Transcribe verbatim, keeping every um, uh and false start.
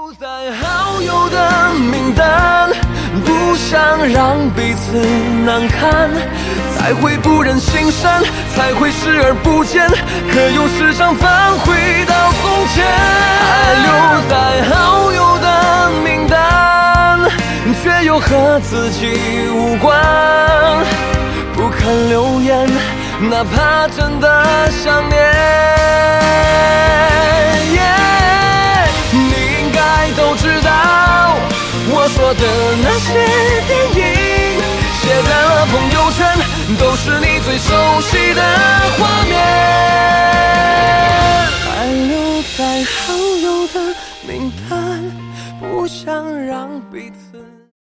留在好友的名单，不想让彼此难堪，才会不忍心删，才会视而不见，可又时常返回到从前。还留在好友的名单，却又和自己无关，不看留言，哪怕真的想念。yeah, 你应该都知道，我说的那些电影写在了朋友圈，都是你最熟悉的画面，还留在好友的名单，不想让彼此